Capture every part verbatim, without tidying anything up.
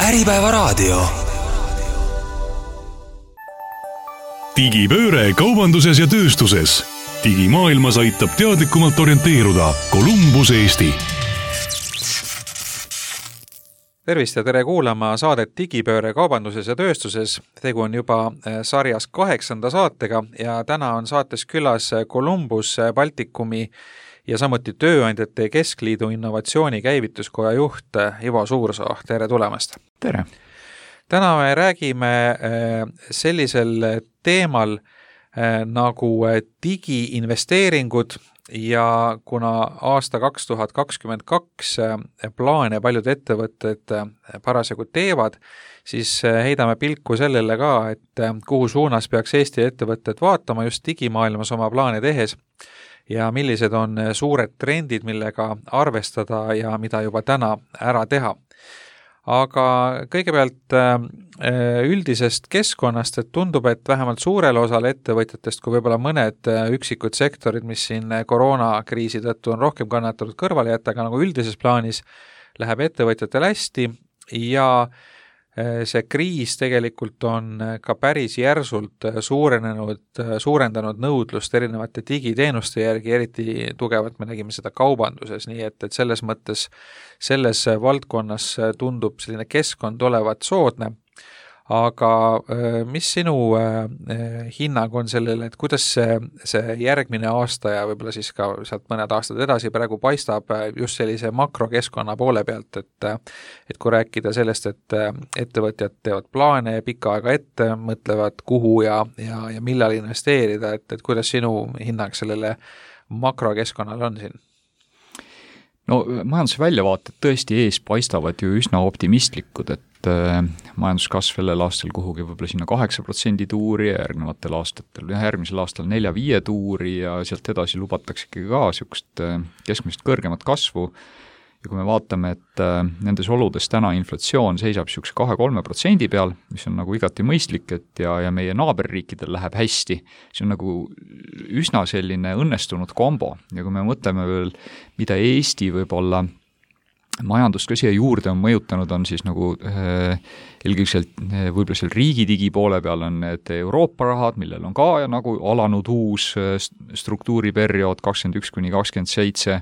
Äripäevaraadio. Digipööre kaubanduses ja tööstuses. Digimaailmas aitab teadlikumalt orienteeruda Columbus Eesti. Tervist ja tere kuulama saadet Digipööre kaubanduses ja tööstuses. Tegu on juba sarjas kaheksanda saatega ja täna on saates külas Columbus Baltikumi ja samuti Tööandjate Keskliidu innovatsiooni käivituskoja juht Ivo Suursoo. Tere tulemast! Tere! Täna me räägime sellisel teemal nagu digiinvesteeringud ja kuna aasta kaks tuhat kakskümmend kaks plaane paljud ettevõtted parasjagu teevad, siis heidame pilku sellele ka, et kuhu suunas peaks Eesti ettevõtted vaatama just digimaailmas oma plaane tehes ja millised on suured trendid, millega arvestada ja mida juba täna ära teha. Aga kõigepealt üldisest keskkonnast, et tundub, et vähemalt suurel osal ettevõtjatest, kui võib-olla mõned üksikud sektorid, mis siin koroonakriisi tõttu on rohkem kannatanud kõrvale jätta, aga nagu üldises plaanis läheb ettevõtjatel hästi ja see kriis tegelikult on ka päris järsult suurenenud, suurendanud nõudlust erinevate digiteenuste järgi, eriti tugevalt me nägime seda kaubanduses, nii et, et selles mõttes selles valdkonnas tundub selline keskkond olevat soodne. Aga mis sinu hinnang on sellele, et kuidas see, see järgmine aasta ja võib-olla siis ka sealt mõned aastad edasi praegu paistab just sellise makrokeskkonna poole pealt, et, et kui rääkida sellest, et ettevõtjad teevad plaane pikka aega ette, mõtlevad kuhu ja, ja, ja millal investeerida, et, et kuidas sinu hinnang sellele makrokeskkonnal on siin? No majanduse väljavaated tõesti ees paistavad ju üsna optimistlikud, et majanduskasv sellel aastal kuhugi võib-olla sinna kaheksa protsendi tuuri ja järgnevatel aastatel, järgmisel aastal nelja viie tuuri ja sealt edasi lubatakse ka sükst keskmist kõrgemat kasvu. Ja kui me vaatame, et nendes oludes täna inflatsioon seisab sükse kahe kolme protsendi peal, mis on nagu igati mõistlik, et ja, ja meie naaberriikidel läheb hästi, see on nagu üsna selline õnnestunud kombo. Ja kui me mõtleme veel, mida Eesti võib-olla majandust ka siia juurde on mõjutanud, on siis nagu äh, ilgiselt äh, võib-olla seal riigi digi poole peal on need Euroopa rahad, millel on ka ja nagu alanud uus äh, struktuuriperiood kakskümmend üks kuni kakskümmend seitse.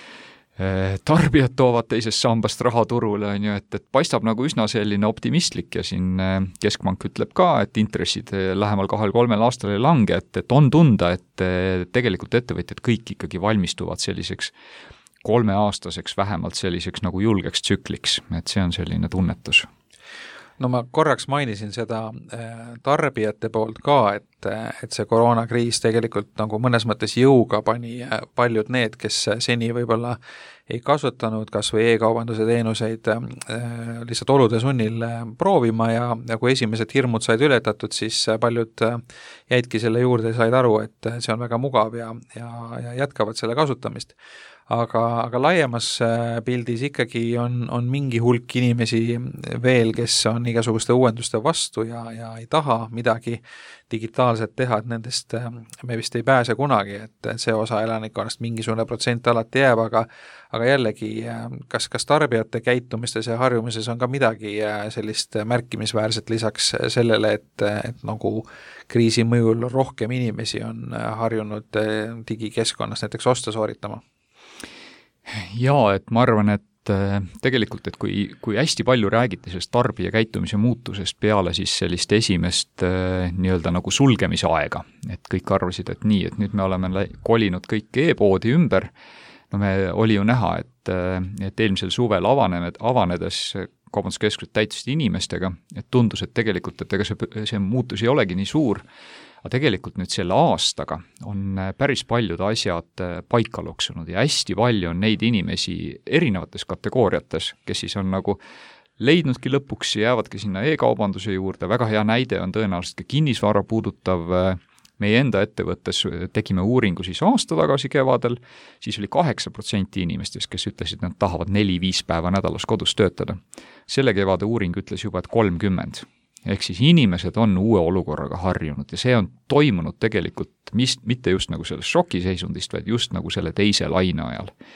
Tarbijad toovad teisest sambast raha turule, on ju, et, et paistab nagu üsna selline optimistlik ja siin Keskpank ütleb ka, et intressid lähemal kahel kolmel aastal ei lange, et, et on tunda, et tegelikult ettevõtjad kõik ikkagi valmistuvad selliseks kolmeaastaseks vähemalt selliseks nagu julgeks tsükliks, et see on selline tunnetus. No ma korraks mainisin seda tarbijate poolt ka, et, et see koroonakriis tegelikult nagu mõnes mõttes jõuga pani paljud need, kes seni võib-olla ei kasutanud kas või e-kaubanduse teenuseid lihtsalt olude sunnil proovima ja, ja kui esimesed hirmud said ületatud, siis paljud jäidki selle juurde ja said aru, et see on väga mugav ja, ja, ja jätkavad selle kasutamist. Aga, aga laiemas pildis ikkagi on, on mingi hulk inimesi veel, kes on igasuguste uuenduste vastu ja, ja ei taha midagi digitaalselt teha, et nendest me vist ei pääse kunagi, et see osa elanikkonnast mingisugune protsent alati jääb, aga, aga jällegi, kas, kas tarbijate käitumistes ja harjumises on ka midagi sellist märkimisväärset lisaks sellele, et, et nagu kriisi mõjul rohkem inimesi on harjunud digikeskkonnas näiteks osta sooritama? Jaa, et ma arvan, et tegelikult, et kui, kui hästi palju räägiti sellest tarbija käitumise muutusest peale siis sellist esimest nii-öelda nagu sulgemise aega, et kõik arvasid, et nii, et nüüd me oleme kolinud kõik e-poodi ümber, no me oli ju näha, et, et eelmisel suvel avanemed, avanedes kaubanduskeskused täitusid inimestega, et tundus, et tegelikult, et ega see, see muutus ei olegi nii suur, aga tegelikult nüüd selle aastaga on päris paljud asjad paika loksunud ja hästi palju on neid inimesi erinevates kategooriates, kes siis on nagu leidnudki lõpuks ja jäävadki sinna e-kaubanduse juurde. Väga hea näide on tõenäoliselt ka kinnisvara puudutav. Meie enda ettevõttes tegime uuringu siis aasta tagasi kevadel, siis oli kaheksa protsenti inimestest, kes ütlesid, et nad tahavad neli-viis päeva nädalas kodus töötada. Selle kevade uuring ütles juba, et kolmkümmend. Ehk siis inimesed on uue olukorraga harjunud ja see on toimunud tegelikult mis, mitte just nagu sellest šokiseisundist, vaid just nagu selle teise laine ajal.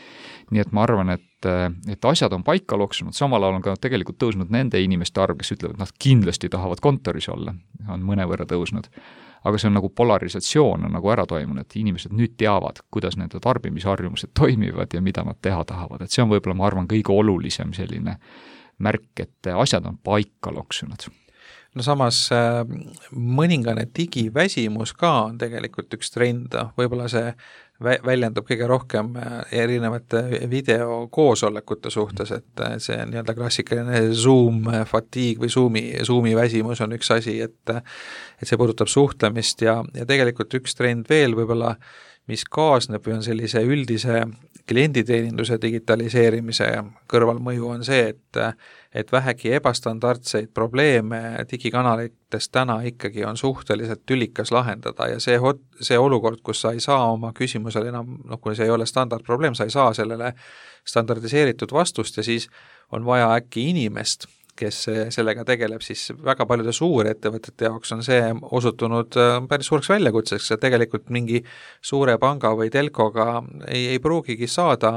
nii et ma arvan, et, et asjad on paika loksunud, samal ajal on ka tegelikult tõusnud nende inimeste arv, kes ütlevad, et nad kindlasti tahavad kontoris olla, on mõnevõrra tõusnud. Aga see on nagu polarisatsioon on nagu ära toimunud, et inimesed nüüd teavad, kuidas nende tarbimisharjumused toimivad ja mida nad teha tahavad. Et see on võib-olla, ma arvan, kõige olulisem selline märk, et asjad on paika loksunud. No samas mõningane digiväsimus ka on tegelikult üks trend, võib-olla see väljendub kõige rohkem erinevate videokoosolekute suhtes, et see nii-öelda klassikaline Zoom fatigue või Zoomi, Zoomi väsimus on üks asi, et, et see puudutab suhtlemist ja, ja tegelikult üks trend veel võib-olla, mis kaasneb või on sellise üldise klienditeeninduse digitaliseerimise kõrvalmõju on see, et, et vähegi ebastandardseid probleeme digikanalitest täna ikkagi on suhteliselt tülikas lahendada ja see, see olukord, kus sa ei saa oma küsimusele enam, noh, kui see ei ole standardprobleem, sa ei saa sellele standardiseeritud vastust ja siis on vaja äkki inimest, kes sellega tegeleb, siis väga paljude suurettevõtete jaoks on see osutunud päris suureks väljakutseks, et tegelikult mingi suure panga või telkoga ei, ei pruugigi saada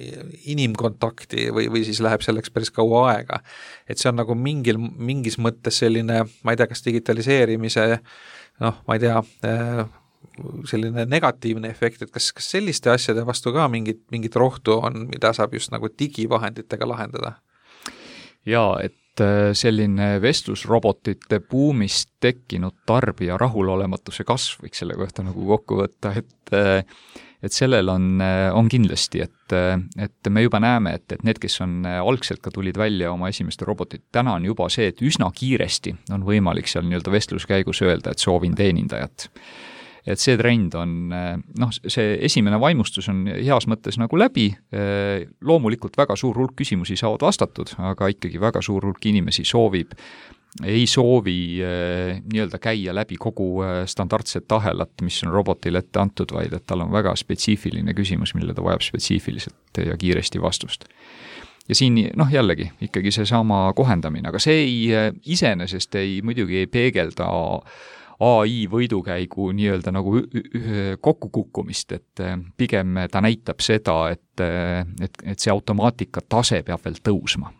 inimkontakti või, või siis läheb selleks päris kaua aega. Et see on nagu mingil, mingis mõttes selline, ma ei tea, kas digitaliseerimise, noh, ma ei tea, selline negatiivne efekt, et kas, kas selliste asjade vastu ka mingit, mingit rohtu on, mida saab just nagu digivahenditega lahendada? Jaa, et selline vestlusrobotite buumist tekkinud tarbija rahulolematuse kasv, võiks selle kohta nagu kokku võtta, et, et sellel on, on kindlasti, et, et me juba näeme, et, et need, kes on algselt ka tulid välja oma esimeste robotid, täna on juba see, et üsna kiiresti on võimalik seal nii-öelda vestluskäigus öelda, et soovin teenindajat. Et see trend on, noh, see esimene vaimustus on heas mõttes nagu läbi, loomulikult väga suur hulk küsimusi saavad vastatud, aga ikkagi väga suur hulk inimesi soovib, ei soovi nii-öelda käia läbi kogu standardset ahelat, mis on robotile ette antud, vaid et tal on väga spetsiifiline küsimus, mille ta vajab spetsiifiliselt ja kiiresti vastust. Ja siin, noh jällegi, ikkagi see sama kohendamine, aga see ei, iseenesest ei, muidugi ei peegelda A I võidukäigu nii-öelda nagu kokkukukkumist, et pigem ta näitab seda, et, et, et see automaatika tase peab veel tõusma.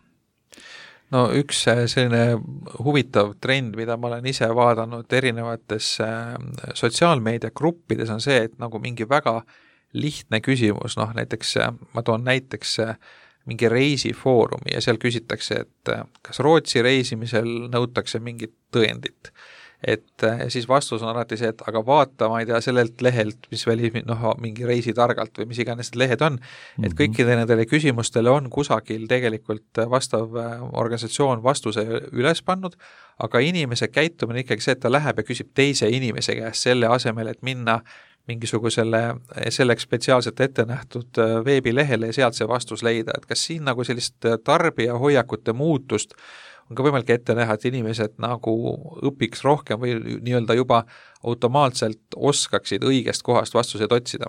No üks selline huvitav trend, mida ma olen ise vaadanud erinevates sotsiaalmeediagruppides on see, et nagu mingi väga lihtne küsimus, noh näiteks ma toon näiteks mingi reisifoorumi ja seal küsitakse, et kas Rootsi reisimisel nõutakse mingit tõendit. Et siis vastus on alati see, et aga vaata, ma ei tea, sellelt lehelt, mis väli, noh, mingi reisitargalt või mis iganes need lehed on, et kõikide nendele küsimustele on kusagil tegelikult vastav organisatsioon vastuse üles pannud, aga inimese käitumine ikkagi see, et ta läheb ja küsib teise inimese käest selle asemel, et minna mingisugusele selleks spetsiaalselt ette nähtud veebilehele ja sealt see vastus leida, et kas siin nagu sellist tarbija hoiakute muutust on ka võimalik ette näha, et inimesed nagu õpiks rohkem või nii-öelda juba automaatselt oskaksid õigest kohast vastuseid otsida?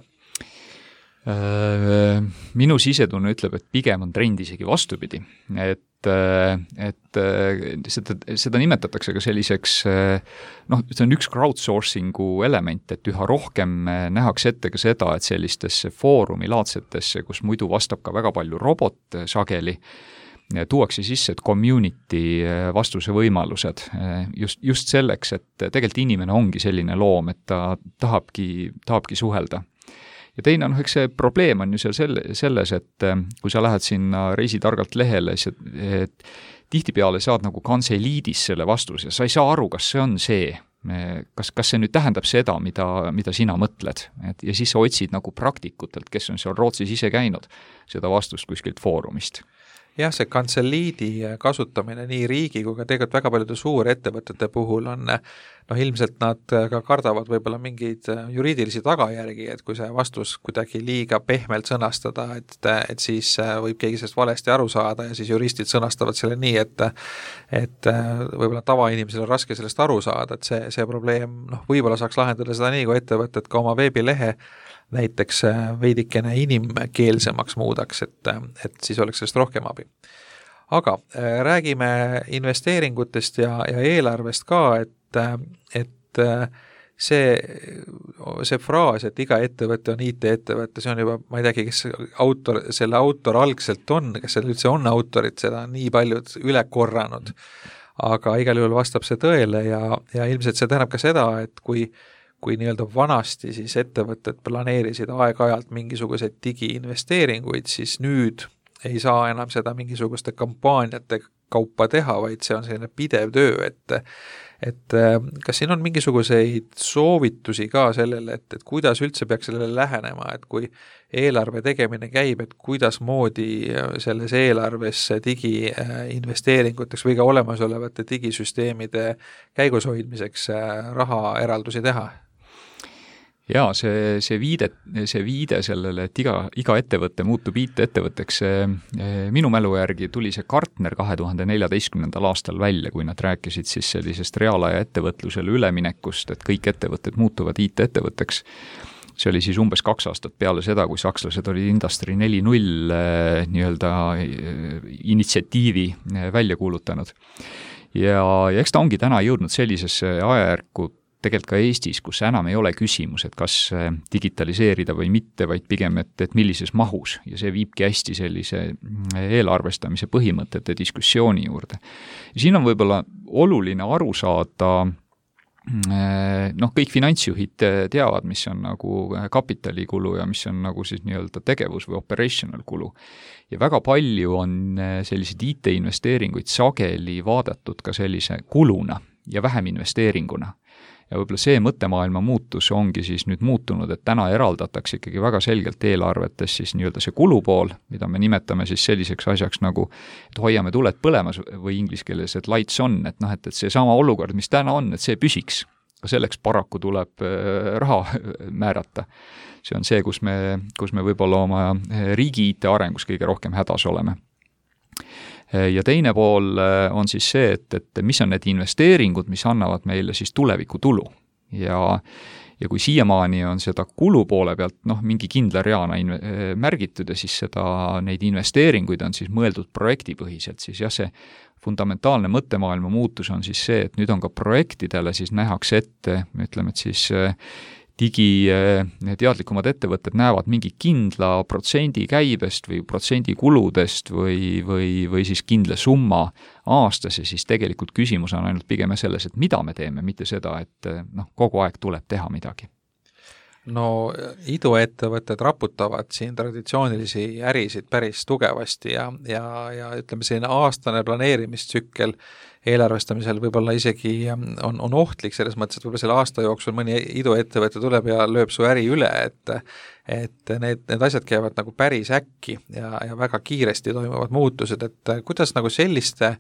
Minu sisetunne ütleb, et pigem on trend isegi vastupidi, et, et seda, seda nimetatakse ka selliseks, noh, see on üks crowdsourcingu element, et üha rohkem nähakse ette ka seda, et sellistesse foorumilaadsetesse, kus muidu vastab ka väga palju robot sageli, tuuakse sisse, et community vastuse võimalused just, just selleks, et tegelikult inimene ongi selline loom, et ta tahabki, tahabki suhelda. Ja teine on, eks see probleem on ju seal selle, selles, et kui sa lähed sinna reisitargalt lehele, et tihtipeale saad nagu kantseliidis selle vastuse, sa ei saa aru, kas see on see, kas, kas see nüüd tähendab seda, mida, mida sina mõtled, et, ja siis sa otsid nagu praktikutelt, kes on seal Rootsis ise käinud, seda vastust kuskilt foorumist. Jah, see kantseliidi kasutamine nii riigi kui ka tegelikult väga paljude suurettevõtete puhul on, noh ilmselt nad ka kardavad võib-olla mingeid juriidilisi tagajärgi, et kui see vastus kuidagi liiga pehmelt sõnastada, et, et siis võib keegi sellest valesti aru saada ja siis juristid sõnastavad selle nii, et, et võib-olla tavainimesel on raske sellest aru saada, et see, see probleem, noh võib-olla saaks lahendada seda nii, kui ettevõtted ka oma veebilehe näiteks veidikene inimkeelsemaks muudaks, et, et siis oleks sellest rohkem abi. Aga räägime investeeringutest ja, ja eelarvest ka, et, et see, see fraas, et iga ettevõte on I T-ettevõte, see on juba, ma ei teagi, kes autor, selle autor algselt on, kes seal üldse on autorid, seda on nii paljud üle korranud, aga igal juhul vastab see tõele ja, ja ilmselt see tähendab ka seda, et kui kui nii-öelda vanasti siis ettevõtted planeerisid aeg-ajalt mingisuguseid digiinvesteeringuid, siis nüüd ei saa enam seda mingisuguste kampaaniate kaupa teha, vaid see on selline pidev töö, et et kas siin on mingisuguseid soovitusi ka sellele, et, et kuidas üldse peaks sellele lähenema, et kui eelarve tegemine käib, et kuidas moodi selles eelarves digiinvesteeringuteks või ka olemasolevate digisüsteemide käigushoidmiseks raha eraldusi teha? Jaa, see, see viide, see viide sellele, et iga, iga ettevõte muutub I T-ettevõtteks, minu mälu järgi tuli see Gartner kahe tuhande neljateistkümnendal aastal välja, kui nad rääkisid siis sellisest reaalaja ettevõtlusele üleminekust, et kõik ettevõtted muutuvad I T-ettevõtteks. See oli siis umbes kaks aastat peale seda, kui sakslased olid Industry neli null nii-öelda initsiatiivi välja kuulutanud. Ja, ja eks ta ongi täna jõudnud sellisesse ajajärku tegelikult ka Eestis, kus enam ei ole küsimus, et kas digitaliseerida või mitte, vaid pigem, et, et millises mahus ja see viibki hästi sellise eelarvestamise põhimõtete diskussiooni juurde. Ja siin on võib-olla oluline aru saada, noh, kõik finantsjuhid teavad, mis on nagu kapitalikulu ja mis on nagu siis nii-öelda tegevus või operational kulu. Ja väga palju on selliseid I T-investeeringuid sageli vaadatud ka sellise kuluna ja vähem investeeringuna. Ja võib-olla see mõttemaailma muutus ongi siis nüüd muutunud, et täna eraldatakse ikkagi väga selgelt eelarvetes siis nii-öelda see kulupool, mida me nimetame siis selliseks asjaks nagu, et hoiame tuled põlemas või inglise keeles, et lights on, et noh, et, et see sama olukord, mis täna on, et see püsiks. Selleks paraku tuleb raha määrata. See on see, kus me, kus me võib-olla oma riigi I T arengus kõige rohkem hädas oleme. Ja teine pool on siis see, et, et mis on need investeeringud, mis annavad meile siis tuleviku tulu. Ja, ja kui siiamaani on seda kulu poole pealt noh, mingi kindla reana in- märgitud ja siis seda, neid investeeringuid on siis mõeldud projektipõhiselt, siis jah, see fundamentaalne mõttemaailma muutus on siis see, et nüüd on ka projektidele siis nähakse ette, ütleme, et siis digi teadlikumad ettevõtted näevad mingi kindla protsendi käibest või protsendi kuludest või, või, või siis kindla summa aastas ja siis tegelikult küsimus on ainult pigem selles, et mida me teeme, mitte seda, et noh, kogu aeg tuleb teha midagi. No iduettevõtted raputavad siin traditsioonilisi ärisid päris tugevasti ja, ja, ja ütleme, selline aastane planeerimistsükkel eelarvestamisel võib-olla isegi on, on ohtlik selles mõttes, et võib-olla selle aasta jooksul mõni iduettevõte tuleb ja lööb su äri üle, et et need, need asjad käivad nagu päris äkki ja, ja väga kiiresti toimuvad muutused, et kuidas nagu selliste,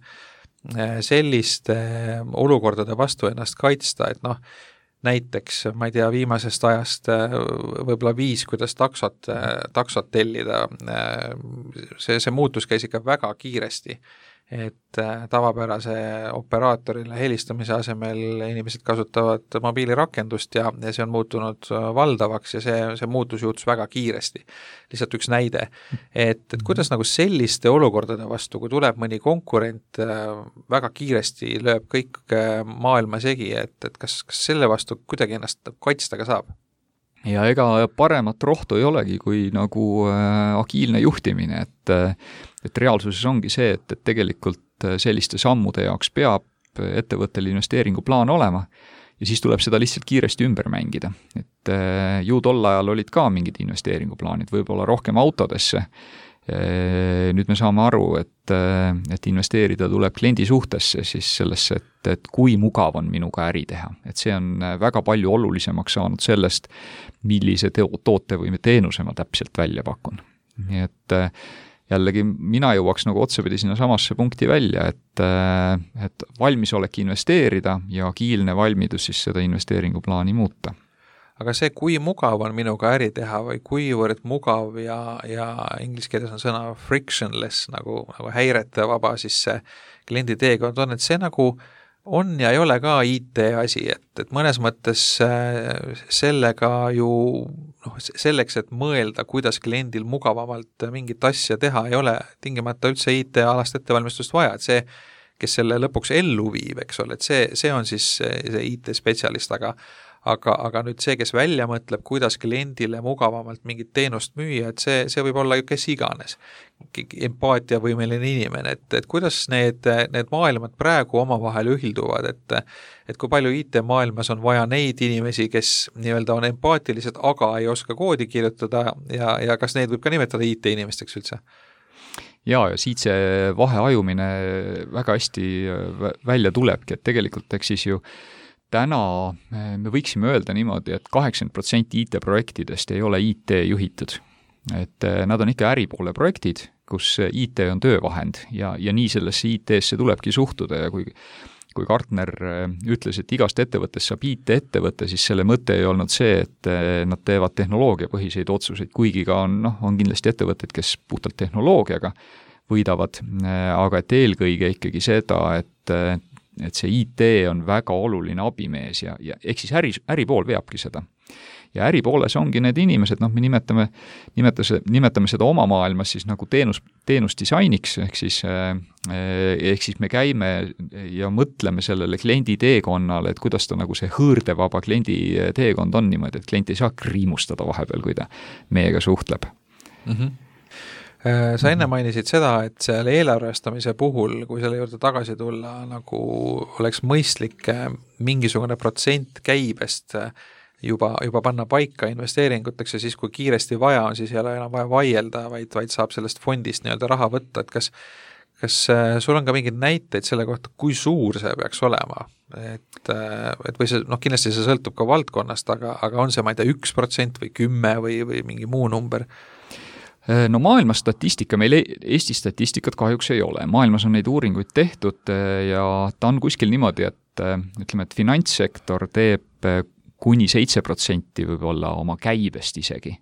selliste olukordade vastu ennast kaitsta, et noh, näiteks, ma ei tea, viimasest ajast võib-olla viis, kuidas taksot, taksot tellida, see, see muutus käis ikka väga kiiresti, et tavapärase operaatorile helistamise asemel inimesed kasutavad mobiilirakendust ja, ja see on muutunud valdavaks ja see, see muutus juhtus väga kiiresti. Lihtsalt üks näide, et, et kuidas nagu selliste olukordade vastu, kui tuleb mõni konkurent väga kiiresti lööb kõik maailma segi, et, et kas, kas selle vastu kuidagi ennast kaitsta ka saab? Ja ega paremat rohtu ei olegi kui nagu äh, agiilne juhtimine, et, et reaalsuses ongi see, et, et tegelikult selliste sammude jaoks peab ettevõttel investeeringuplaan olema ja siis tuleb seda lihtsalt kiiresti ümber mängida. Et äh, ju tol ajal olid ka mingid investeeringuplaanid, võib-olla rohkem autodesse. Nüüd me saame aru, et, et investeerida tuleb kliendi suhtesse siis sellesse, et, et kui mugav on minuga äri teha. Et see on väga palju olulisemaks saanud sellest, millise toote või teenuse ma täpselt välja pakun. Nii et jällegi mina jõuaks nagu otsapidi sinna samasse punkti välja, et, et valmisolek investeerida ja agiilne valmidus siis seda investeeringuplaani muuta. Aga see, kui mugav on minuga äri teha või kuivõrd mugav ja, ja inglise keeles on sõna frictionless, nagu, nagu häirete vaba, siis see kliendi teekond on, et see nagu on ja ei ole ka I T asi, et, et mõnes mõttes sellega ju, noh, selleks, et mõelda, kuidas kliendil mugavamalt mingit asja teha, ei ole tingimata üldse I T-alast ettevalmistust vaja, et see, kes selle lõpuks ellu viib, eks ole, et see, see on siis see I T-spetsialist, aga aga, aga nüüd see, kes välja mõtleb, kuidas kliendile mugavamalt mingit teenust müüa, et see, see võib olla ju kes iganes, empaatiavõimeline inimene, et, et kuidas need, need maailmad praegu omavahel ühilduvad, et, et kui palju I T-maailmas on vaja neid inimesi, kes nii-öelda on empaatilised, aga ei oska koodi kirjutada ja, ja kas neid võib ka nimetada I T-inimesteks üldse? Ja, ja siit see vaheajumine väga hästi välja tulebki, et tegelikult eks siis ju täna me võiksime öelda niimoodi, et kaheksakümmend protsenti I T-projektidest ei ole I T juhitud. Et nad on ikka äripoole projektid, kus I T on töövahend ja, ja nii sellesse I T-sse tulebki suhtuda ja kui kui Gartner ütles, et igast ettevõttest saab I T-ettevõtte, siis selle mõte ei olnud see, et nad teevad tehnoloogiapõhiseid otsuseid, kuigi ka on, noh, on kindlasti ettevõtted, kes puhtalt tehnoloogiaga võidavad, aga et eelkõige ikkagi seda, et, et see I T on väga oluline abimees ja, ja ehk siis äri, äripool veabki seda. Ja äripooles ongi need inimesed, noh, me nimetame, nimetame, nimetame seda oma maailmas siis nagu teenus, teenusdisainiks, ehk siis, ehk siis me käime ja mõtleme sellele kliendi teekonnale, et kuidas ta nagu see hõõrdevaba kliendi teekond on niimoodi, et klient ei saa kriimustada vahepeal, kui ta meiega suhtleb. Mm-hmm. Sa enne mainisid seda, et selle eelarvestamise puhul, kui selle juurde tagasi tulla, nagu oleks mõistlik mingisugune protsent käibest juba, juba panna paika investeeringuteks ja siis, kui kiiresti vaja on, siis ei ole enam vaja vaielda, vaid, vaid saab sellest fondist nii-öelda raha võtta, et kas, kas sul on ka mingeid näiteid selle kohta, kui suur see peaks olema? Et, et või see, noh, kindlasti see sõltub ka valdkonnast, aga, aga on see, ma ei tea, üks protsent või kümme või, või mingi muu number? No maailma statistika, meil Eesti statistikat kahjuks ei ole. Maailmas on neid uuringuid tehtud ja ta on kuskil niimoodi, et ütleme, et finantssektor teeb kuni seitse protsenti võib-olla oma käibest isegi,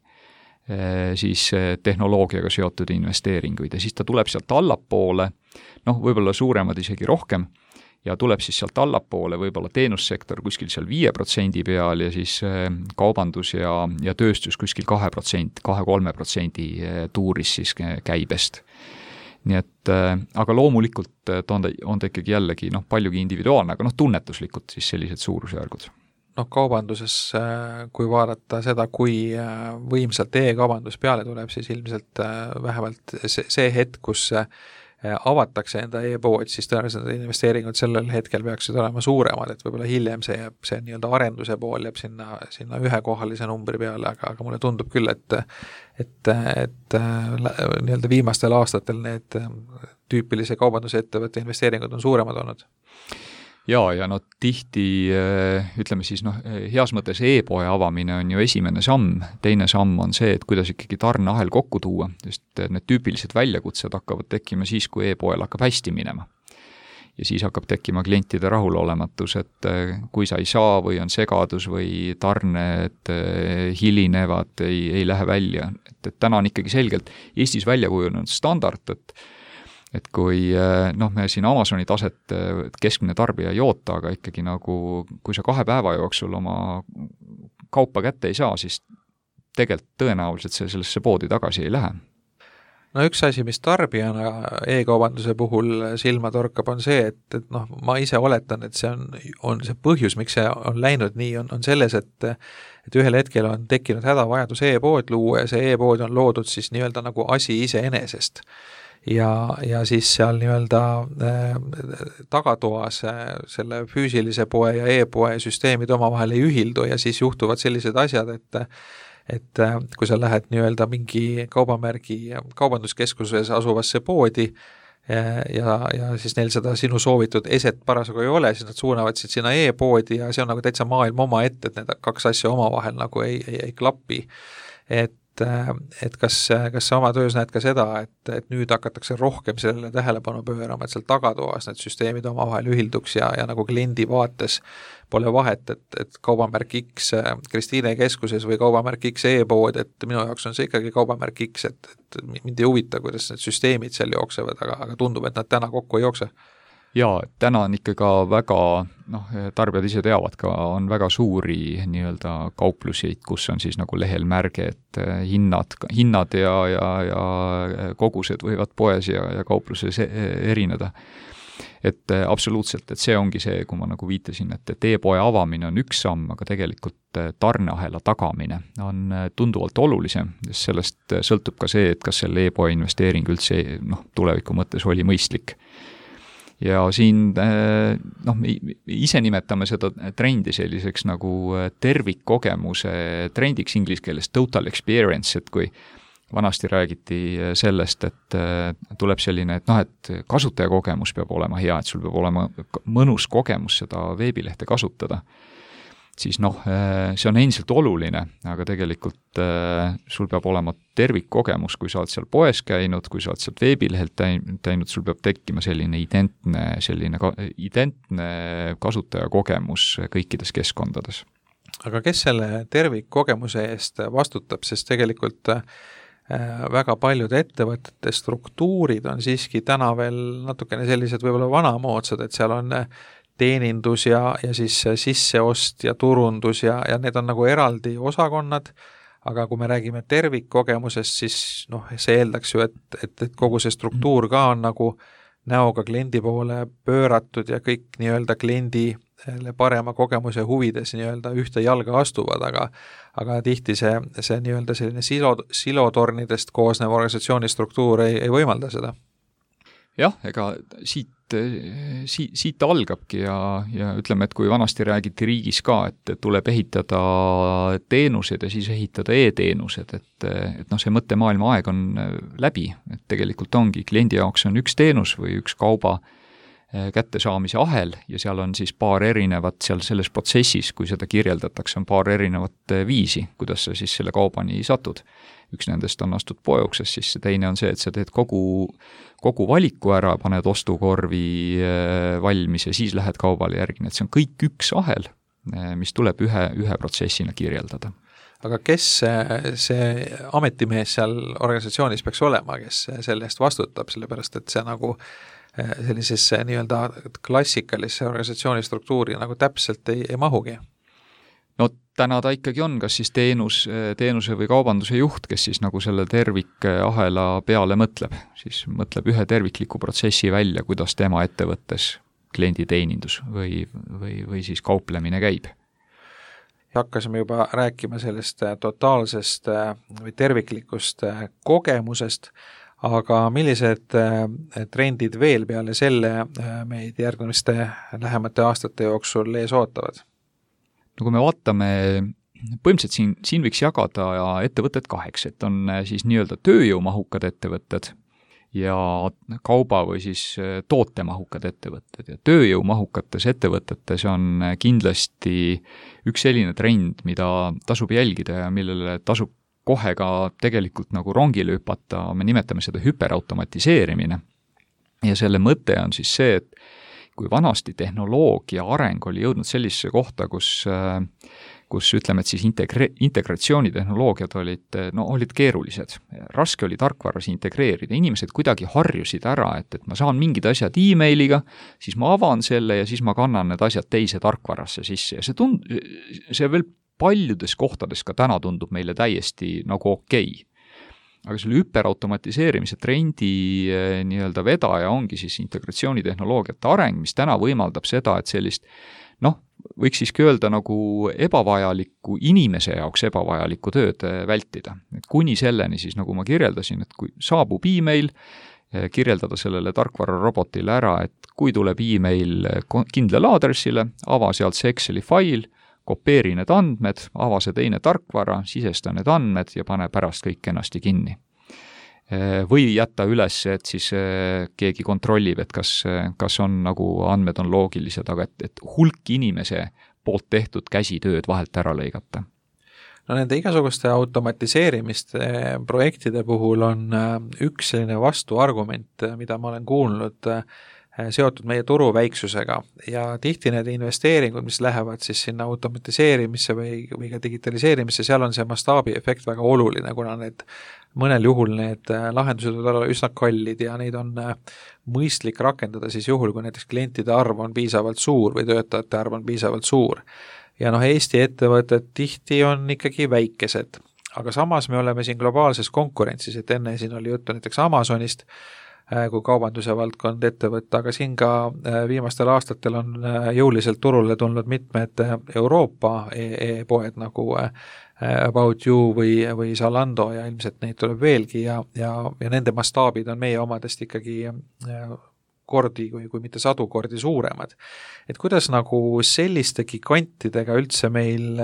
siis tehnoloogiaga seotud investeeringuid ja siis ta tuleb sealt allapoole, noh, võib-olla suuremad isegi rohkem, ja tuleb siis sealt allapoole võib-olla teenussektor kuskil seal viie protsendi peal ja siis kaubandus ja, ja tööstus kuskil kahe protsendi, kahe-kolme protsendi tuuris siis käibest. Nii et, aga loomulikult ta on, ta, on ta ikkagi jällegi noh, paljugi individuaalne, aga noh, tunnetuslikult siis sellised suurusjärgud. Noh, kaubanduses, kui vaadata seda, kui võimsalt e-kaubandus peale tuleb, siis ilmselt vähemalt see, see hetk, kus avatakse enda e-pood, siis tõenäoliselt investeeringud sellel hetkel peaksid olema suuremad, et võib-olla hiljem see jääb, see nii-öelda arenduse pool jääb sinna, sinna ühekohalise numbri peale, aga, aga mulle tundub küll, et, et, et nii-öelda viimastel aastatel need tüüpilise kaubandusettevõtte investeeringud on suuremad olnud. Ja, ja no tihti, ütleme siis, noh, heas mõttes e-poe avamine on ju esimene samm, teine samm on see, et kuidas ikkagi tarneahel kokku tuua, sest need tüüpilised väljakutsed hakkavad tekkima siis, kui e-poel hakkab hästi minema. Ja siis hakkab tekkima klientide rahulolematus, et kui sa ei saa või on segadus või tarned hilinevad, ei, ei lähe välja. Et, et täna on ikkagi selgelt Eestis välja kujunenud standard, et et kui noh, me siin Amazoni taset keskmine tarbija ei oota, aga ikkagi nagu, kui sa kahe päeva jooksul oma kaupa kätte ei saa, siis tegelikult tõenäoliselt see sellesse poodi tagasi ei lähe. No üks asi, mis tarbijana e-kaubanduse puhul silma torkab, on see, et, et noh, ma ise oletan, et see on, on see põhjus, miks see on läinud nii, on, on selles, et et ühel hetkel on tekkinud hädavajadus e-pood luua ja see e-pood on loodud siis nii-öelda nagu asi iseenesest. Ja, ja siis seal nii-öelda äh, tagatoas äh, selle füüsilise poe ja e-poe süsteemid omavahel ei ühildu ja siis juhtuvad sellised asjad, et et äh, kui sa lähed nii-öelda mingi kaubamärgi kaubanduskeskuses asuvasse poodi äh, ja, ja siis neil seda sinu soovitud eset parasjagu ei ole, siis nad suunavad siit sinna e-poodi ja see on nagu täitsa maailm oma ette, et need kaks asja omavahel nagu ei, ei, ei klapi. Et et kas, kas sa oma töös näed ka seda, et, et nüüd hakatakse rohkem sellele tähelepanu pöörama, et seal tagatoas need süsteemid omavahel ühilduks ja, ja nagu kliendi vaates pole vahet, et, et kaubamärk X Kristiine keskuses või kaubamärk X e-pood, et minu jaoks on see ikkagi kaubamärk X, et, et mind ei huvita, kuidas need süsteemid seal jooksevad, aga, aga tundub, et nad täna kokku ei jookse. Jaa, täna on ikka ka väga, noh, tarbijad ise teavad ka, on väga suuri nii-öelda kauplusid, kus on siis nagu lehel märge, et hinnad, hinnad ja, ja, ja kogused võivad poes ja, ja kaupluses erineda. et absoluutselt, et see ongi see, kui ma nagu viitasin, et, et e-poe avamine on üks samm, aga tegelikult tarneahela tagamine on tunduvalt olulisem, sest sellest sõltub ka see, et kas selle e-poe investeering üldse noh, tuleviku mõttes oli mõistlik. Ja siin noh, me ise nimetame seda trendi selliseks nagu tervikkogemuse trendiks inglise keeles total experience, et kui vanasti räägiti sellest, et tuleb selline, et noh, et kasutajakogemus peab olema hea, et sul peab olema mõnus kogemus seda veebilehte kasutada. Siis noh, see on endiselt oluline, aga tegelikult sul peab olema tervikkogemus, kui sa oled seal poes käinud, kui sa oled sealt veebilehelt teinud, sul peab tekkima selline identne, selline identne kasutajakogemus kõikides keskkondades. Aga kes selle tervikkogemuse eest vastutab, sest tegelikult väga paljud ettevõtete struktuurid on siiski täna veel natukene sellised võib-olla vanamoodsad, et seal on teenindus ja, ja siis sisseost ja turundus ja, ja need on nagu eraldi osakonnad, aga kui me räägime tervikkogemusest, siis noh, see eeldaks ju, et, et, et kogu see struktuur ka on nagu näoga kliendi poole pööratud ja kõik nii-öelda kliendi parema kogemuse huvides nii-öelda ühte jalga astuvad, aga, aga tihti see, see nii-öelda selline silo, silotornidest koosnev organisatsiooni struktuur ei, ei võimalda seda. Jah, ega siit, siit, siit algabki ja, ja ütleme, et kui vanasti räägiti riigis ka, et tuleb ehitada teenused ja siis ehitada e-teenused, et, et noh, see mõttemaailma aeg on läbi, et tegelikult ongi, kliendi jaoks on üks teenus või üks kauba kättesaamise ahel ja seal on siis paar erinevat seal selles protsessis, kui seda kirjeldatakse, on paar erinevat viisi, kuidas sa siis selle kaubani satud. Üks nendest on astud poeuksest, siis see teine on see, et sa teed kogu, kogu valiku ära, paned ostukorvi valmis ja siis lähed kaubale järgi, et see on kõik üks ahel, mis tuleb ühe, ühe protsessina kirjeldada. Aga kes see ametimees seal organisatsioonis peaks olema, kes selle eest vastutab, sellepärast et see nagu sellisesse nii-öelda klassikalisse organisatsiooni struktuuri nagu täpselt ei, ei mahugi? No täna ta ikkagi on, kas siis teenus, teenuse või kaubanduse juht, kes siis nagu selle tervikahela peale mõtleb, siis mõtleb ühe tervikliku protsessi välja, kuidas tema ettevõttes klienditeenindus või, või, või siis kauplemine käib. Hakkasime juba rääkima sellest totaalsest või terviklikust kogemusest, aga millised trendid veel peale selle meid järgmiste lähemate aastate jooksul ees ootavad? No kui me vaatame, põhimõtteliselt siin, siin võiks jagada ettevõtted kaheks, et on siis nii-öelda tööjõumahukad ettevõtted ja kauba või siis tootemahukad ettevõtted. Ja tööjõumahukates ettevõtetes on kindlasti üks selline trend, mida tasub jälgida ja millele tasub kohe ka tegelikult nagu rongile hüpata, me nimetame seda hüperautomatiseerimine. Ja selle mõte on siis see, et kui vanasti tehnoloogia areng oli jõudnud sellisesse kohta, kus, kus ütleme, et siis integre, integratsioonitehnoloogiad olid, no, olid keerulised. Raske oli tarkvaras integreerida. Inimesed kuidagi harjusid ära, et, et ma saan mingid asjad e-mailiga, siis ma avan selle ja siis ma kannan need asjad teise tarkvarasse sisse. Ja see, tund, see veel paljudes kohtades ka täna tundub meile täiesti nagu okei. Aga selle hüperautomatiseerimise trendi nii-öelda vedaja ongi siis integratsioonitehnoloogiate areng, mis täna võimaldab seda, et sellist, noh, võiks siiski öelda nagu ebavajalikku, inimese jaoks ebavajalikku tööd vältida. Et kuni selleni siis, nagu ma kirjeldasin, et kui saabub e-mail, kirjeldada sellele tarkvararobotile ära, et kui tuleb e-mail kindlale aadressile, ava sealt see Exceli fail, kopeeri need andmed, ava see teine tarkvara, sisesta need andmed ja pane pärast kõik ennasti kinni. Või jätta üles, et siis keegi kontrollib, et kas, kas on nagu andmed on loogilised, aga et, et hulk inimese poolt tehtud käsitööd vahelt ära lõigata. No nende igasuguste automatiseerimiste projektide puhul on üks selline vastuargument, mida ma olen kuulnud seotud meie turu väiksusega ja tihti need investeeringud, mis lähevad siis sinna automatiseerimisse või, või ka digitaliseerimisse, seal on see mastaabiefekt väga oluline, kuna need mõnel juhul need lahendused võivad olla üsna kallid ja neid on mõistlik rakendada siis juhul, kui näiteks klientide arv on piisavalt suur või töötajate arv on piisavalt suur. Ja noh, Eesti ettevõtted tihti on ikkagi väikesed, aga samas me oleme siin globaalses konkurentsis, et enne siin oli juttu näiteks Amazonist, kui kaubanduse valdkond ette võtta, aga siin ka viimastel aastatel on jõuliselt turule tulnud mitmed Euroopa e-poed nagu About You või, või Zalando ja ilmselt neid tuleb veelgi ja, ja, ja nende mastaabid on meie omadest ikkagi kordi, kui, kui mitte sadu kordi suuremad. Et kuidas nagu selliste gigantidega üldse meil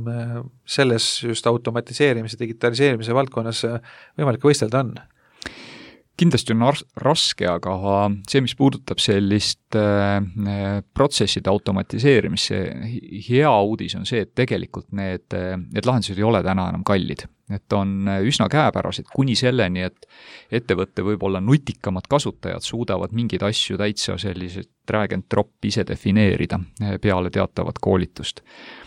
selles just automatiseerimise, digitaliseerimise valdkonnas võimalik võistelda on? Kindlasti on raske, aga see, mis puudutab sellist äh, protsesside automatiseerimist, see hea uudis on see, et tegelikult need, need lahendused ei ole täna enam kallid. Et on üsna käepärased kuni selleni, et ettevõtte võib-olla nutikamad kasutajad suudavad mingeid asju täitsa sellised drag and drop ise defineerida peale teatavat koolitust.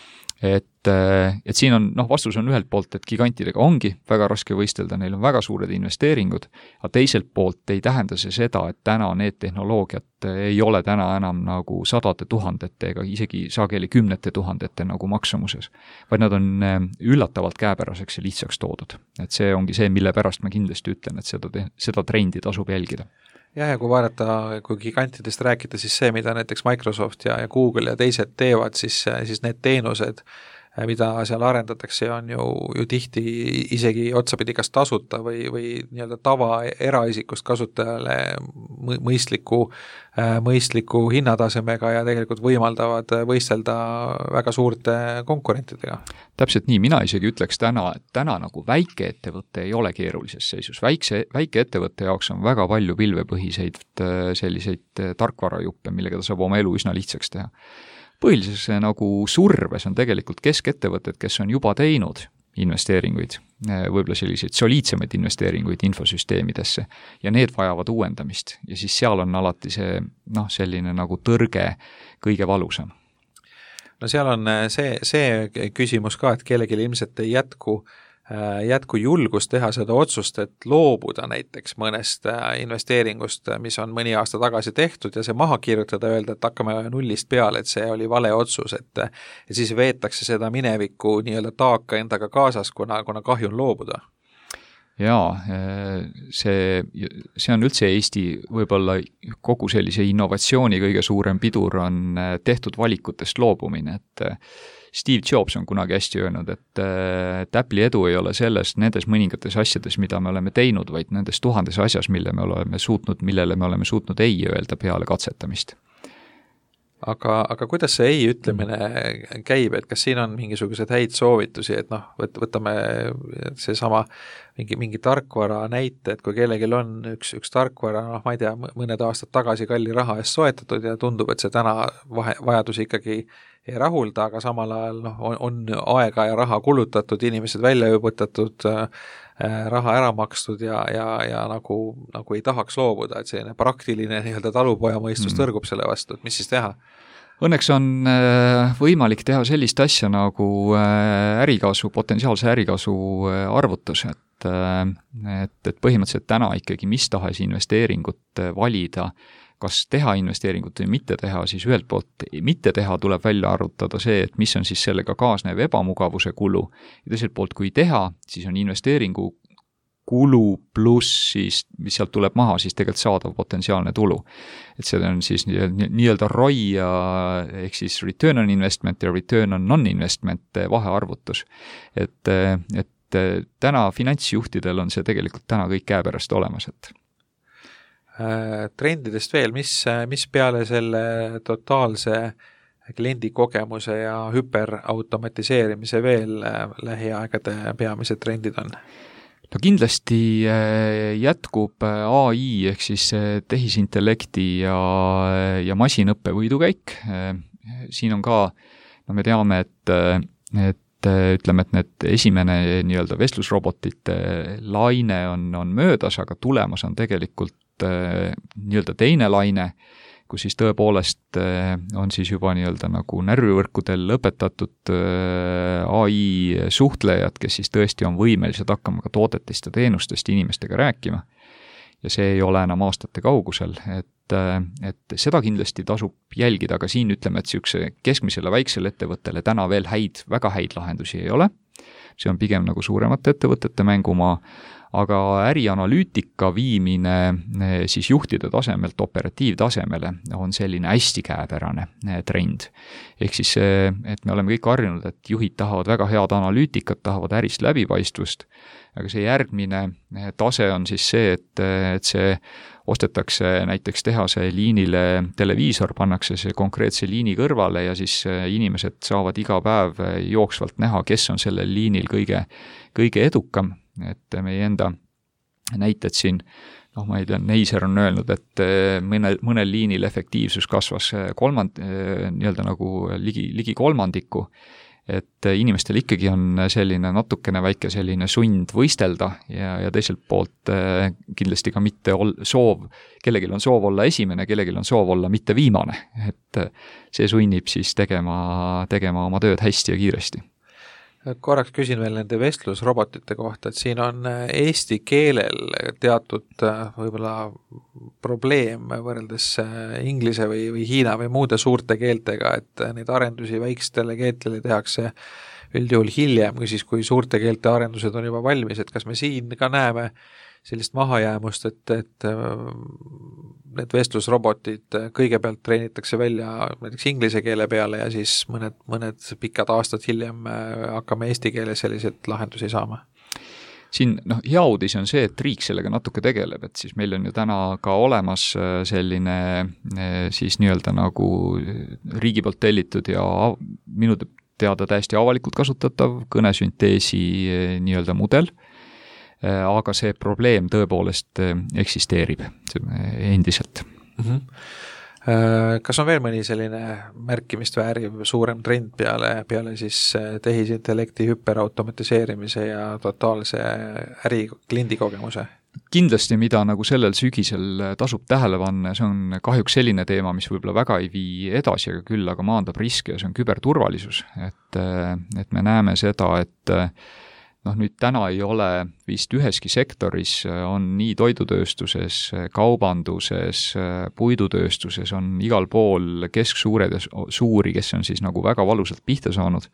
Et, et siin on, noh, vastus on ühelt poolt, et gigantidega ongi väga raske võistelda, neil on väga suured investeeringud, aga teiselt poolt ei tähenda see seda, et täna need tehnoloogiad ei ole täna enam nagu sadade tuhandete ega isegi sageli kümnete tuhandete nagu maksumuses, vaid nad on üllatavalt käepäraseks ja lihtsaks toodud. Et see ongi see, mille pärast ma kindlasti ütlen, et seda, seda trendi tasub jälgida. Jah, ja kui vaadata, kui gigantidest rääkida, siis see, mida näiteks Microsoft ja, ja Google ja teised teevad, siis, siis need teenused, mida seal arendatakse, on ju, ju tihti isegi otsapidi kas tasuta või, või nii-öelda tava eraisikust kasutajale mõistliku, mõistliku hinnatasemega ja tegelikult võimaldavad võistelda väga suurte konkurentidega. Täpselt nii, mina isegi ütleks täna, et täna nagu väikeettevõte ei ole keerulises seisus. Väikse, väikeettevõtte jaoks on väga palju pilvepõhiseid selliseid tarkvarajuppe, millega ta saab oma elu üsna lihtsaks teha. Põhilises nagu surves on tegelikult keskettevõtted, kes on juba teinud investeeringuid, võib-olla selliseid soliidsemaid investeeringuid infosüsteemidesse ja need vajavad uuendamist ja siis seal on alati see, noh, selline nagu tõrge kõige valusam. No seal on see, see küsimus ka, et kellelgi ilmselt ei jätku jätku julgust teha seda otsust, et loobuda näiteks mõnest investeeringust, mis on mõni aasta tagasi tehtud ja see maha kirjutada, öelda, et hakkame nullist peale, et see oli vale otsus, et ja siis veetakse seda minevikku nii-öelda taaka endaga kaasas, kuna, kuna kahju on loobuda. Jaa, see, see on üldse Eesti võib-olla kogu sellise innovatsiooni kõige suurem pidur on tehtud valikutest loobumine, et Steve Jobs on kunagi hästi öelnud, et, et Apple'i edu ei ole selles nendes mõningates asjades, mida me oleme teinud, vaid nendes tuhandes asjas, mille me oleme suutnud, millele me oleme suutnud ei öelda peale katsetamist. Aga, aga kuidas see ei ütlemine käib, et kas siin on mingisugused häid soovitusi, et noh, võt, võtame see sama mingi, mingi tarkvara näite, et kui kellelgi on üks, üks tarkvara, noh, ma ei tea, mõned aastad tagasi kalli raha eest soetatud ja tundub, et see täna vahe, vajadusi ikkagi ei rahulda, aga samal ajal noh, on, on aega ja raha kulutatud, inimesed välja õpetatud, raha ära makstud ja, ja, ja nagu, nagu ei tahaks loobuda, et selline praktiline nii-öelda talupoja mõistus tõrgub selle vastu, et mis siis teha? Õnneks on võimalik teha sellist asja nagu ärikasu, potentsiaalse ärikasu arvutus, et, et, et põhimõtteliselt täna ikkagi mis tahes investeeringut valida, kas teha investeeringut või mitte teha, siis ühelt poolt mitte teha tuleb välja arvutada see, et mis on siis sellega kaasnev ebamugavuse kulu ja teiselt poolt, kui teha, siis on investeeringu kulu pluss siis, mis sealt tuleb maha, siis tegelikult saadav potentsiaalne tulu. Et see on siis nii-öelda R O I ja ehk siis return on investment ja return on non-investment vahearvutus. Et, et täna finantsjuhtidel on see tegelikult täna kõik käepärast olemas, et trendidest veel, mis, mis peale selle totaalse kliendikogemuse ja hüperautomatiseerimise veel lähiaegade peamised trendid on? No kindlasti jätkub A I ehk siis tehisintellekti ja, ja masinõppe võidukäik. Siin on ka, no me teame, et, et ütleme, et need esimene nii-öelda vestlusrobotite laine on, on möödas, aga tulemas on tegelikult nii-öelda teine laine, kus siis tõepoolest on siis juba nii-öelda nagu närvivõrkudel õpetatud A I suhtlejad, kes siis tõesti on võimelised hakkama ka toodetest ja teenustest inimestega rääkima. Ja see ei ole enam aastate kaugusel, et, et seda kindlasti tasub jälgida, aga siin ütleme, et niisuguse keskmisele väiksele ettevõttele täna veel häid, väga häid lahendusi ei ole. see on pigem nagu suuremate ettevõtete mängumaa, aga ärianalüütika viimine siis juhtide tasemelt operatiivtasemele on selline hästi käepärane trend. Ehk siis, et me oleme kõik harjunud, et juhid tahavad väga head analüütikat, tahavad ärist läbipaistvust, aga see järgmine tase on siis see, et, et see ostetakse näiteks tehase liinile televiisor, pannakse see konkreetse liini kõrvale ja siis inimesed saavad iga päev jooksvalt näha, kes on sellel liinil kõige, kõige edukam. Et meie enda näited siin, noh ma ei tea, Neiser on öelnud, et mõne, mõnel liinil efektiivsus kasvas kolmand, nii-öelda nagu ligi, ligi kolmandiku, et inimestel ikkagi on selline natukene väike selline sund võistelda ja, ja teiselt poolt kindlasti ka mitte ol, soov, kellegil on soov olla esimene, kellegil on soov olla mitte viimane, et see sunnib siis tegema, tegema oma tööd hästi ja kiiresti. Korraks küsin veel nende vestlusrobotite kohta, et siin on eesti keelel teatud võib-olla probleem võrreldes inglise või, või hiina või muude suurte keeltega, et neid arendusi väikestele keeltele tehakse üldjuhul hiljem, kui siis, kui suurte keelte arendused on juba valmis, et kas me siin ka näeme sellist mahajäämust, et, et need vestlusrobotid kõigepealt treenitakse välja näiteks inglise keele peale ja siis mõned, mõned pikad aastad hiljem hakkame eesti keele selliseid lahendusi saama. Siin noh, hea uudis on see, et riik sellega natuke tegeleb, et siis meil on ju täna ka olemas selline siis nii-öelda nagu riigi poolt tellitud ja minu teada täiesti avalikult kasutatav kõnesünteesi nii-öelda mudel, aga see probleem tõepoolest eksisteerib endiselt. Mm-hmm. Kas on veel mõni selline märkimist vääriv suurem trend peale, peale siis tehisintellekti hüperautomatiseerimise ja totaalse äri kliendikogemuse? Kindlasti, mida nagu sellel sügisel tasub tähele panna, see on kahjuks selline teema, mis võib-olla väga ei vii edasi, aga küll aga maandab riske ja see on küberturvalisus. Et, et me näeme seda, et noh, nüüd täna ei ole vist üheski sektoris, on nii toidutööstuses, kaubanduses, puidutööstuses, on igal pool kesksuured ja suuri, kes on siis nagu väga valusalt pihta saanud.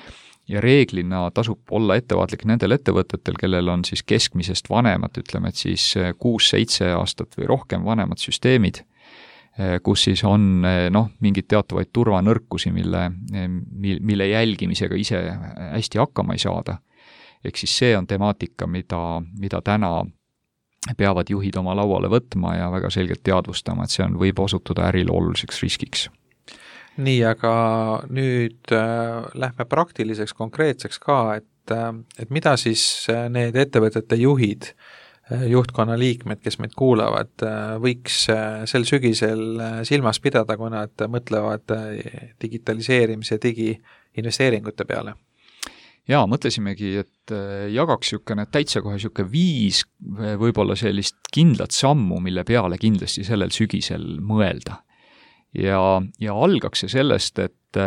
Ja reeglina tasub olla ettevaatlik nendel ettevõtetel, kellel on siis keskmisest vanemad, ütleme, et siis kuus-seitse aastat või rohkem vanemad süsteemid, kus siis on noh, mingid teatavaid turvanõrkusi, mille, mille jälgimisega ise hästi hakkama ei saada. Ehk siis see on temaatika, mida, mida täna peavad juhid oma lauale võtma ja väga selgelt teadvustama, et see on, võib osutuda äril oluliseks riskiks. Nii, aga nüüd äh, lähme praktiliseks, konkreetseks ka, et, äh, et mida siis need ettevõtete juhid, äh, juhtkonna liikmed, kes meid kuulavad, äh, võiks äh, sel sügisel äh, silmas pidada, kui nad mõtlevad äh, digitaliseerimise, digiinvesteeringute peale? Jaa, mõtlesimegi, et jagaks niisugune täitsa kohe niisugune viis võib-olla sellist kindlat sammu, mille peale kindlasti sellel sügisel mõelda. Ja, ja algaks see sellest, et,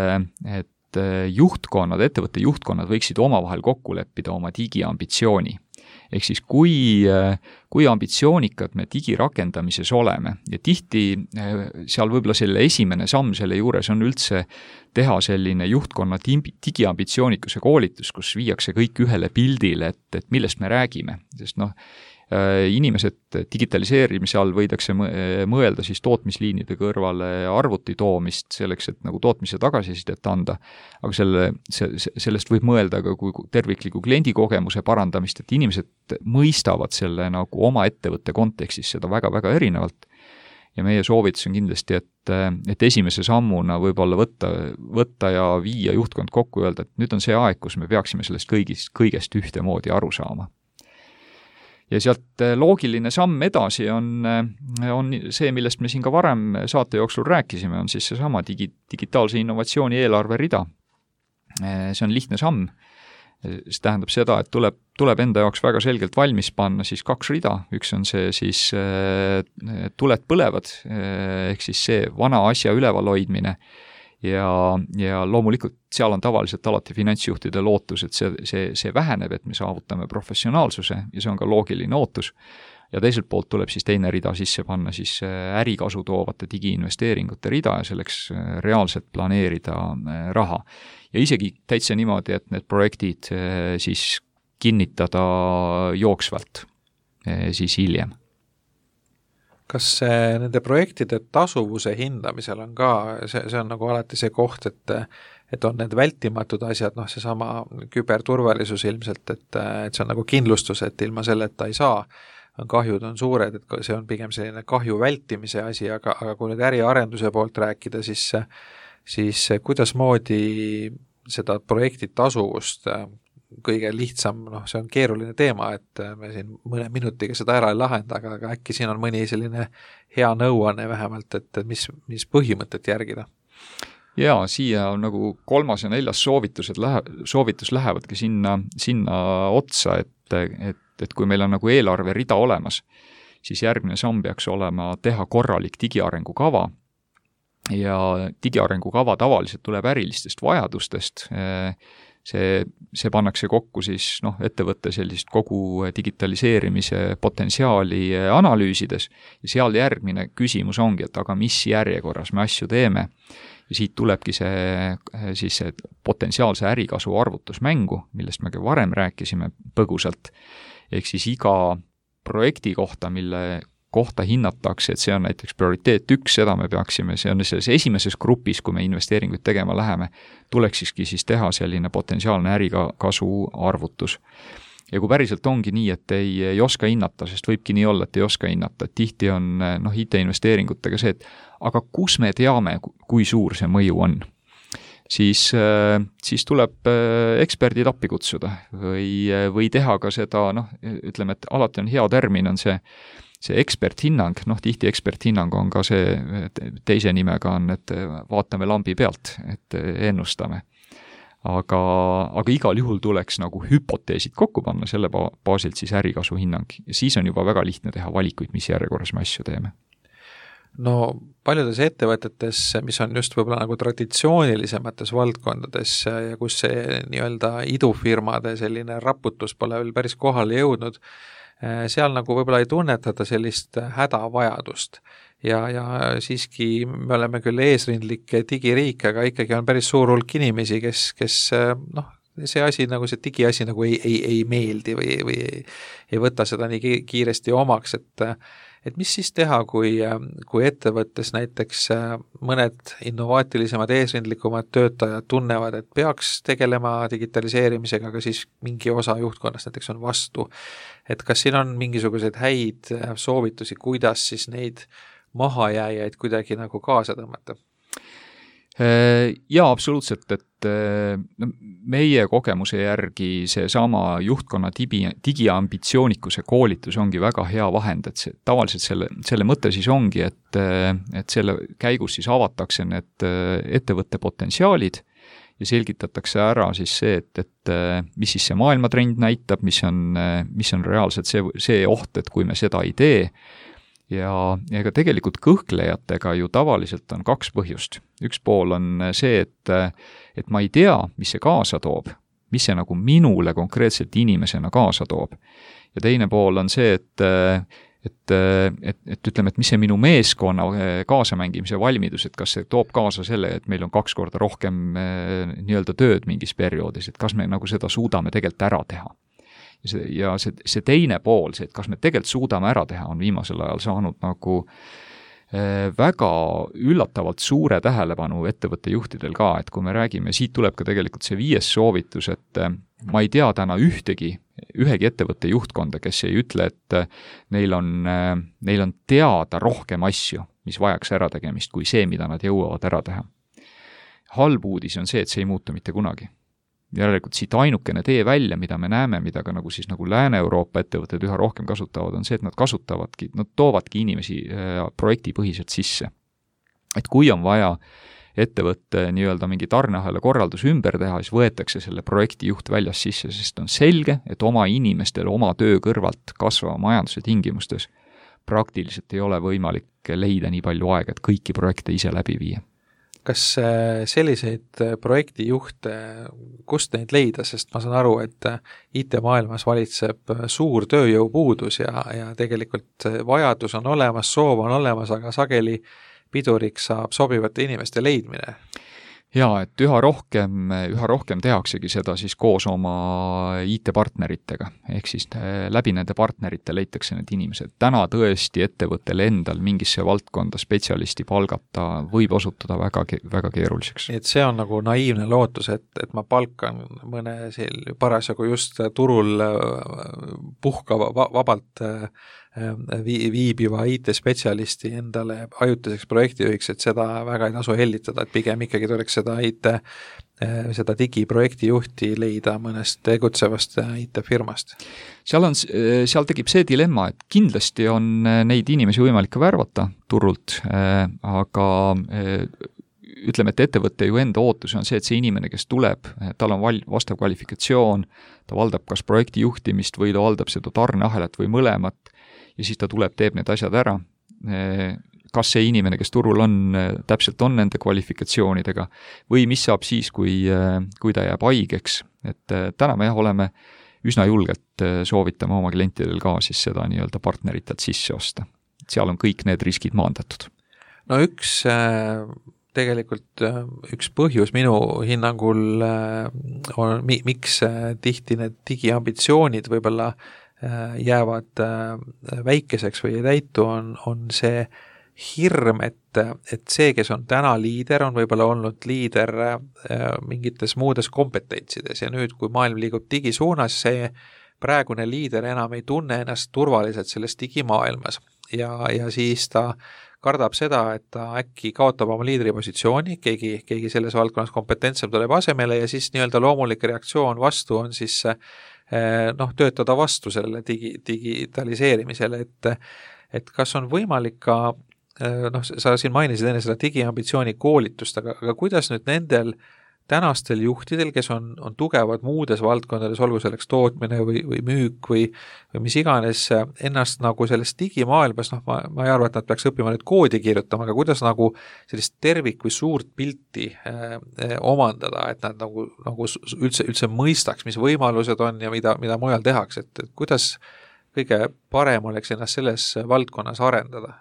et juhtkonnad, ettevõtte juhtkonnad võiksid omavahel kokku leppida oma digiambitsiooni. Ehk siis kui, kui ambitsioonikad me digirakendamises oleme ja tihti seal võib-olla selle esimene samm selle juures on üldse teha selline juhtkonna digiambitsioonikuse koolitus, kus viiakse kõik ühele pildile, et, et millest me räägime, sest noh, inimesed digitaliseerimise all võidakse mõelda siis tootmisliinide kõrvale arvuti toomist selleks, et nagu tootmise tagasisidet anda, aga selle, sellest võib mõelda ka kui tervikliku kliendikogemuse parandamist, et inimesed mõistavad selle nagu oma ettevõtte kontekstis seda väga-väga erinevalt. Ja meie soovitus on kindlasti, et, et esimese sammuna võib-olla võtta, võtta ja viia juhtkond kokku ja öelda, et nüüd on see aeg, kus me peaksime sellest kõigist, kõigest ühtemoodi aru saama. Ja sealt loogiline samm edasi on, on see, millest me siin ka varem saate jooksul rääkisime, on siis see sama digi, digitaalse innovatsiooni eelarve rida. See on lihtne samm. See tähendab seda, et tuleb, tuleb enda jaoks väga selgelt valmis panna siis kaks rida. Üks on see siis tuled põlevad, ehk siis see vana asja üleval hoidmine. Ja, ja loomulikult seal on tavaliselt alati finantsjuhtide lootus, et see, see, see väheneb, et me saavutame professionaalsuse ja see on ka loogiline ootus. ja teiselt poolt tuleb siis teine rida sisse panna siis ärikasu toovate digiinvesteeringute rida ja selleks reaalselt planeerida raha. Ja isegi täitsa niimoodi, et need projektid siis kinnitada jooksvalt siis hiljem. Kas see, nende projektide tasuvuse hindamisel on ka, see, see on nagu alati see koht, et et on need vältimatud asjad, noh see sama küberturvalisus ilmselt, et, et see on nagu kindlustus, et ilma selleta ei saa, kahjud on suured, et see on pigem selline kahju vältimise asi, aga, aga kui nüüd äriarenduse poolt rääkida, siis, siis kuidas moodi seda projekti tasuvust kõige lihtsam, noh see on keeruline teema, et me siin mõne minutiga seda ära ei lahenda, aga, aga äkki siin on mõni selline hea nõuanne vähemalt, et mis, mis põhimõtet järgida? Jaa, siia on nagu kolmas ja neljas soovitused lähe, soovitus lähevadki sinna, sinna otsa, et, et, et kui meil on nagu eelarve rida olemas, siis järgmine samm peaks olema teha korralik digiarengu kava ja digiarengu kava tavaliselt tuleb ärilistest vajadustest. See, see pannakse kokku siis noh, ettevõtte sellist kogu digitaliseerimise potentsiaali analüüsides ja seal järgmine küsimus ongi, et aga mis järjekorras me asju teeme. Ja siit tulebki see, siis see potentsiaalse ärikasu arvutusmängu, millest me ka varem rääkisime põgusalt, ehk siis iga projekti kohta, mille kohta hinnatakse, et see on näiteks prioriteet üks, seda me peaksime, see on selles esimeses grupis, kui me investeeringuid tegema läheme, tuleksiski siis teha selline potentsiaalne ärikasu arvutus. Ja kui päriselt ongi nii, et ei, ei oska hinnata, sest võibki nii olla, et ei oska hinnata, et tihti on noh, I T-investeeringutega see, et aga kus me teame, kui suur see mõju on, siis, siis tuleb eksperdid appi kutsuda või, või teha ka seda, noh, ütleme, et alati on hea termin, on see, see eksperthinnang, noh, tihti eksperthinnang on ka see, teise nimega on, et vaatame lambi pealt, et ennustame. Aga, aga igal juhul tuleks nagu hüpoteesid kokku panna, selle baasilt siis ärikasu hinnang. Ja siis on juba väga lihtne teha valikuid, mis järjekorras me asju teeme. No paljudes ettevõtetes, mis on just võib-olla nagu traditsioonilisemates valdkondades ja kus see nii-öelda idufirmade selline raputus pole veel päris kohale jõudnud, seal nagu võib-olla ei tunnetata sellist hädavajadust. Ja, ja siiski me oleme küll eesrindlik digiriik, aga ikkagi on päris suur hulk inimesi, kes, kes noh, see asi nagu see digiasi nagu ei, ei, ei meeldi või, või ei, ei võta seda nii kiiresti omaks, et et mis siis teha, kui, kui ettevõttes näiteks mõned innovaatilisemad, eesrindlikumad töötajad tunnevad, et peaks tegelema digitaliseerimisega, aga siis mingi osa juhtkonnast näiteks on vastu. Et kas siin on mingisuguseid häid soovitusi, kuidas siis neid mahajääjaid kuidagi nagu kaasa tõmmata? Jaa, absoluutselt, et no, meie kogemuse järgi see sama juhtkonna digi, digiambitsioonikuse koolitus ongi väga hea vahend, et see, tavaliselt selle, selle mõte siis ongi, et, et selle käigus siis avatakse need ettevõtte potentsiaalid ja selgitatakse ära siis see, et, et mis siis see maailmatrend näitab, mis on, mis on reaalselt see, see oht, et kui me seda ei tee. Ja, ja ka tegelikult kõhklejatega ju tavaliselt on kaks põhjust. Üks pool on see, et, et ma ei tea, mis see kaasa toob, mis see nagu minule konkreetselt inimesena kaasa toob. Ja teine pool on see, et, et, et, et ütleme, et mis see minu meeskonna kaasamängimise valmidus, et kas see toob kaasa selle, et meil on kaks korda rohkem nii-öelda tööd mingis perioodis, et kas me nagu seda suudame tegelikult ära teha. Ja see, see teine pool, see, et kas me tegelikult suudame ära teha, on viimasel ajal saanud nagu väga üllatavalt suure tähelepanu ettevõtte juhtidel ka, et kui me räägime, siit tuleb ka tegelikult see viies soovitus, et ma ei tea täna ühtegi, ühegi ettevõtte juhtkonda, kes ei ütle, et neil on, neil on teada rohkem asju, mis vajaks ära tegemist, kui see, mida nad jõuavad ära teha. Halb uudis on see, et see ei muutu mitte kunagi. Järelikult siit ainukene tee välja, mida me näeme, mida ka nagu siis nagu Lääne-Euroopa ettevõtted üha rohkem kasutavad, on see, et nad kasutavadki, nad toovadki inimesi projektipõhiselt sisse. Et kui on vaja ettevõtte nii-öelda mingi tarneahela korraldus ümber teha, siis võetakse selle projekti juht väljas sisse, sest on selge, et oma inimestel oma töö kõrvalt kasvava majanduse tingimustes praktiliselt ei ole võimalik leida nii palju aega, et kõiki projekte ise läbi viia. kas selliseid projektijuhte, kust neid leida, sest ma saan aru, et I T-maailmas valitseb suur tööjõupuudus ja, ja tegelikult vajadus on olemas, soov on olemas, aga sageli piduriks saab sobivate inimeste leidmine. Jaa, et üha rohkem, üha rohkem tehaksegi seda siis koos oma I T-partneritega, ehk siis läbi nende partnerite leitakse need inimesed. Täna tõesti ettevõttel endal mingisse valdkonda spetsialisti palgata võib osutuda väga, väga keeruliseks. Et see on nagu naiivne lootus, et, et ma palkan mõne sel parasjagu just turul puhka vabalt viibiva I T-spetsialisti endale ajutiseks projektijuhiks, et seda väga ei tasu hellitada, et pigem ikkagi tuleks seda I T, seda digiprojektijuhti leida mõnest tegutsevast I T-firmast. Seal on, seal tekib see dilemma, et kindlasti on neid inimesi võimalik ka värvata turult, aga ütleme, et ettevõtte ju enda ootus on see, et see inimene, kes tuleb, tal on val- vastav kvalifikatsioon, ta valdab kas projekti juhtimist või ta valdab seda tarneahelat või mõlemat, ja siis ta tuleb, teeb need asjad ära. Kas see inimene, kes turul on, täpselt on nende kvalifikatsioonidega või mis saab siis, kui, kui ta jääb haigeks. Et täna me jah, oleme üsna julgelt soovitame oma klientidel ka siis seda nii-öelda partneritelt sisse osta. Seal on kõik need riskid maandatud. No üks tegelikult üks põhjus minu hinnangul on, miks tihti need digiambitsioonid võib-olla jäävad väikeseks või ei täitu, on, on see hirm, et, et see, kes on täna liider, on võib-olla olnud liider mingites muudes kompetentsides ja nüüd, kui maailm liigub digisuunas, see praegune liider enam ei tunne ennast turvaliselt selles digimaailmas ja, ja siis ta kardab seda, et ta äkki kaotab oma liidripositsiooni, keegi, keegi selles valdkonnas kompetentsem tuleb asemele ja siis nii-öelda loomulik reaktsioon vastu on siis noh, töötada vastu sellele digi, digitaliseerimisele, et, et kas on võimalik ka, noh, sa siin mainisid enne seda digiambitsiooni koolitust, aga, aga kuidas nüüd nendel tänastel juhtidel, kes on, on tugevad muudes valdkondades, olgu selleks tootmine või, või müük või, või mis iganes, ennast nagu selles digimaailmas, noh, ma, ma ei arva, et nad peaks õppima nüüd koodi kirjutama, aga kuidas nagu sellist tervik või suurt pilti eh, omandada, et nad nagu, nagu üldse, üldse mõistaks, mis võimalused on ja mida, mida mujal tehakse, et, et kuidas kõige parem oleks ennast selles valdkonnas arendada?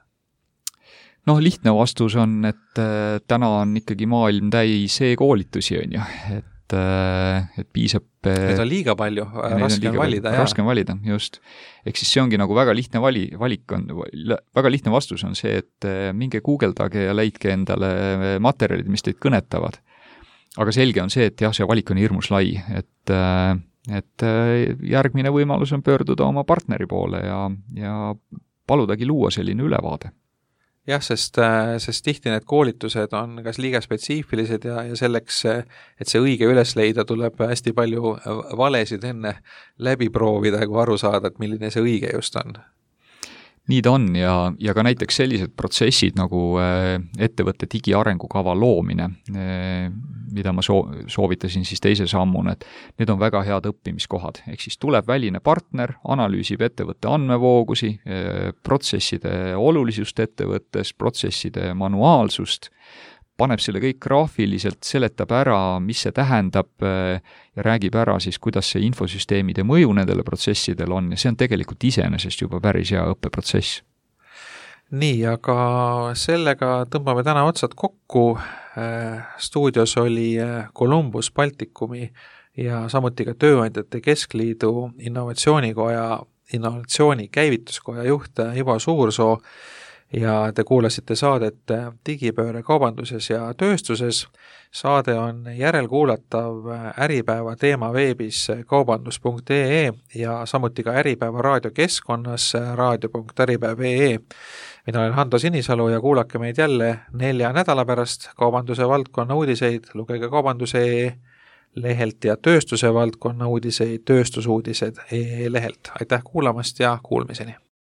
Noh, lihtne vastus on, et äh, täna on ikkagi maailm täis e-koolitusi, on ju, et, äh, et piisab... Need on liiga palju, raske on valida. Raske on valida, just. Ehk siis see ongi nagu väga lihtne vali, valik on, väga lihtne vastus on see, et minge guugeldage ja leidke endale materjalid, mis teid kõnetavad. Aga selge on see, et jah, see valik on hirmus lai, et, et järgmine võimalus on pöörduda oma partneri poole ja, ja paludagi luua selline ülevaade. Jah, sest, sest tihti need koolitused on kas liiga spetsiifilised ja, ja selleks, et see õige üles leida, tuleb hästi palju valesid enne läbi proovida, kui aru saada, et milline see õige just on. Nii ta on ja, ja ka näiteks sellised protsessid nagu ettevõtte digiarengukava loomine, mida ma soo- soovitasin siis teise sammuna, et need on väga head õppimiskohad. Ehk siis tuleb väline partner, analüüsib ettevõtte andmevoogusi, protsesside olulisust ettevõttes, protsesside manuaalsust, paneb selle kõik graafiliselt, seletab ära, mis see tähendab ja räägib ära siis, kuidas see infosüsteemide mõju nendele protsessidel on ja see on tegelikult iseenesest juba päris hea õppeprotsess. Nii, aga sellega tõmbame täna otsad kokku. Stuudios oli Columbus Baltikumi ja samuti ka Tööandjate Keskliidu innovatsioonikoja, innovatsiooni käivituskoja juht Ivo Suursoo ja te kuulasite saadet Digipööre kaubanduses ja tööstuses. Saade on järelkuulatav Äripäeva teema veebis kaubandus punkt ee ja samuti ka Äripäeva raadiokeskkonnas raadio punkt äripäev punkt ee. Mina olen Hando Sinisalu ja kuulake meid jälle nelja nädala pärast. Kaubanduse valdkonna uudiseid lugege kaubanduse punkt ee lehelt ja tööstuse valdkonna uudiseid tööstusuudised punkt ee lehelt. Aitäh kuulamast ja kuulmiseni!